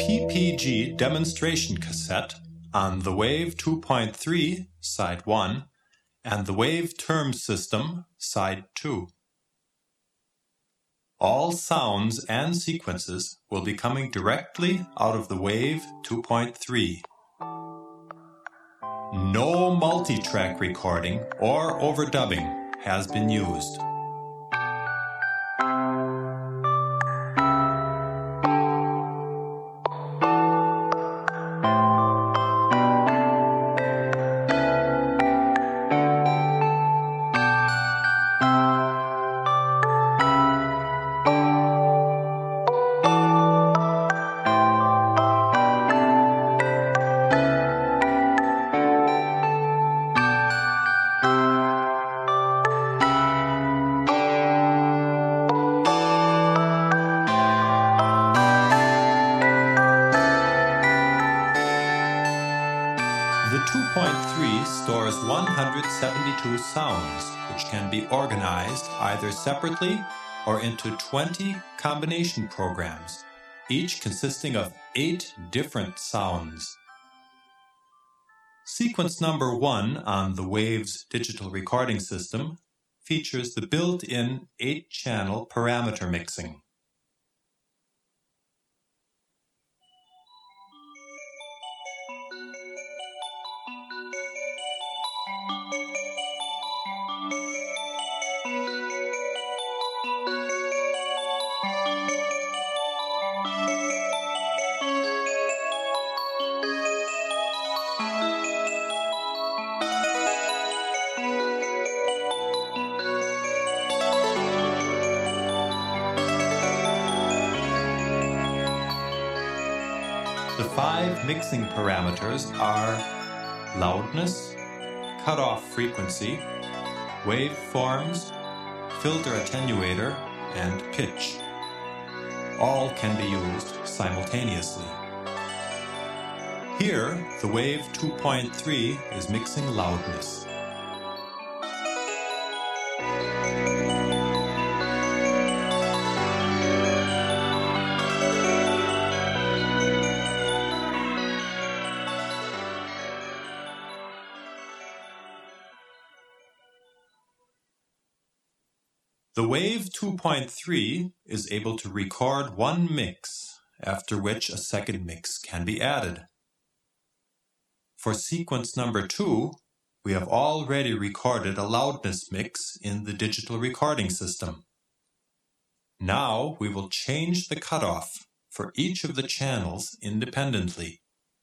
PPG demonstration cassette on the Wave 2.3 Side 1 and the Wave Term System Side 2. All sounds and sequences will be coming directly out of the Wave 2.3. No multi-track recording or overdubbing has been used. The 2.3 stores 172 sounds, which can be organized either separately or into 20 combination programs, each consisting of 8 different sounds. Sequence number 1 on the Wave's digital recording system features the built-in 8-channel parameter mixing. The 5 mixing parameters are loudness, cutoff frequency, waveforms, filter attenuator, and pitch. All can be used simultaneously. Here, the Wave 2.3 is mixing loudness. The Wave 2.3 is able to record one mix, after which a second mix can be added. For sequence number 2, we have already recorded a loudness mix in the digital recording system. Now we will change the cutoff for each of the channels independently.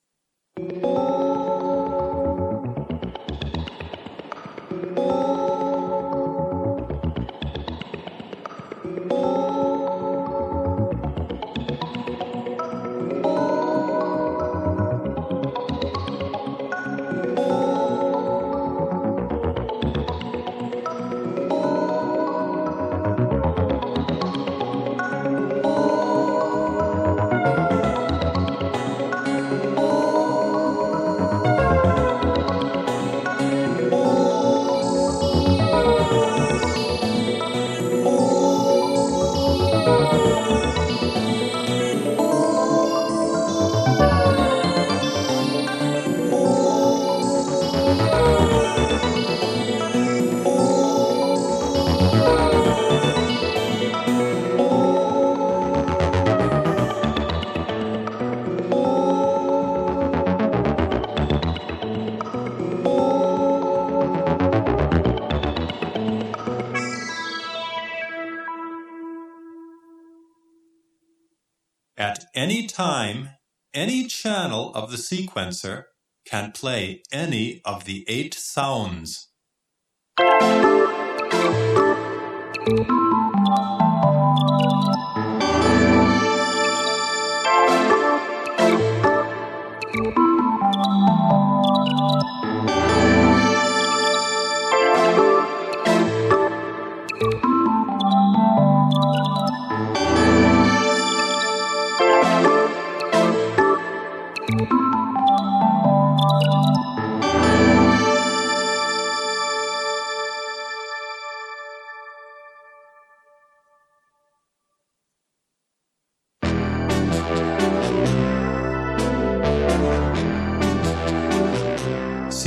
At any time, any channel of the sequencer can play any of the 8 sounds.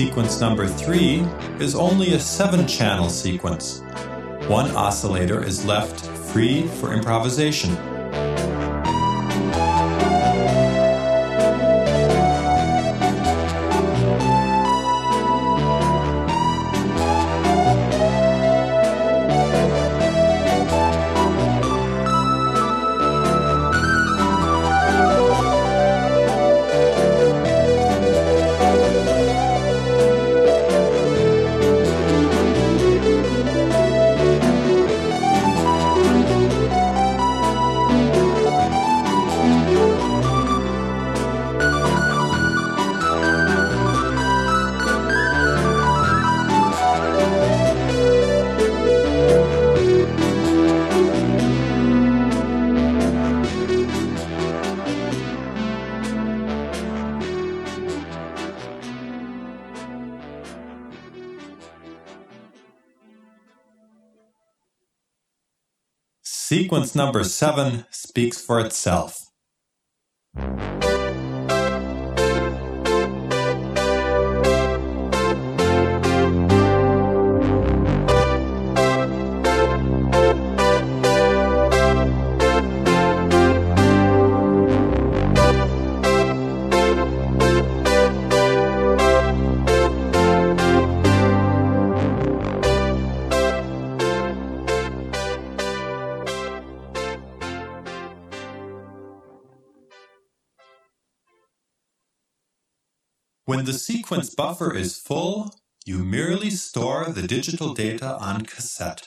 Sequence number 3 is only a 7-channel sequence. One oscillator is left free for improvisation. Sequence number 7 speaks for itself. When the sequence buffer is full, you merely store the digital data on cassette.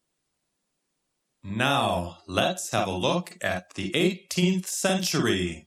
Now, let's have a look at the 18th century.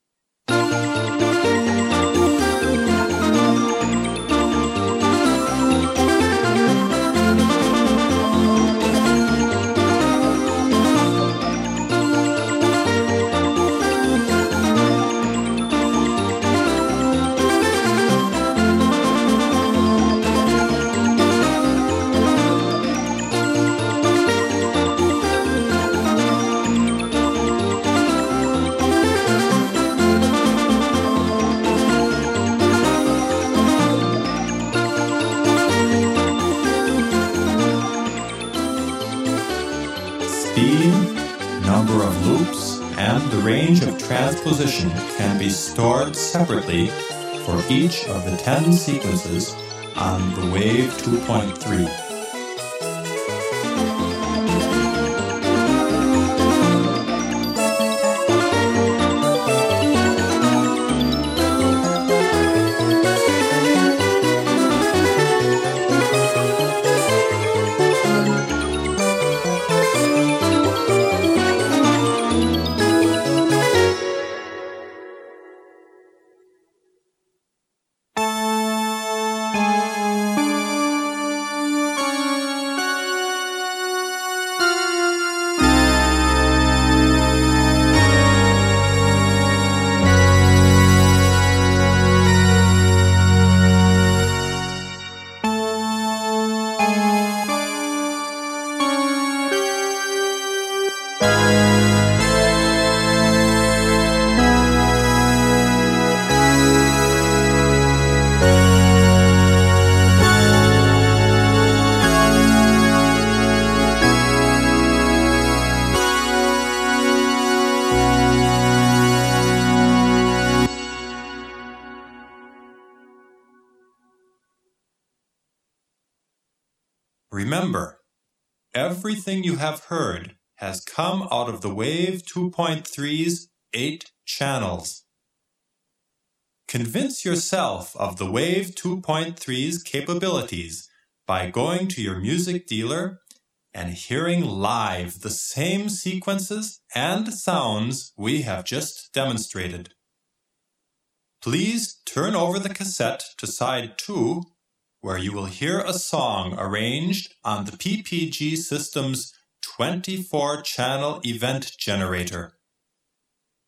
Speed, number of loops, and the range of transposition can be stored separately for each of the 10 sequences on the Wave 2.3. Remember, everything you have heard has come out of the Wave 2.3's 8 channels. Convince yourself of the Wave 2.3's capabilities by going to your music dealer and hearing live the same sequences and sounds we have just demonstrated. Please turn over the cassette to side 2, where you will hear a song arranged on the PPG system's 24-channel event generator.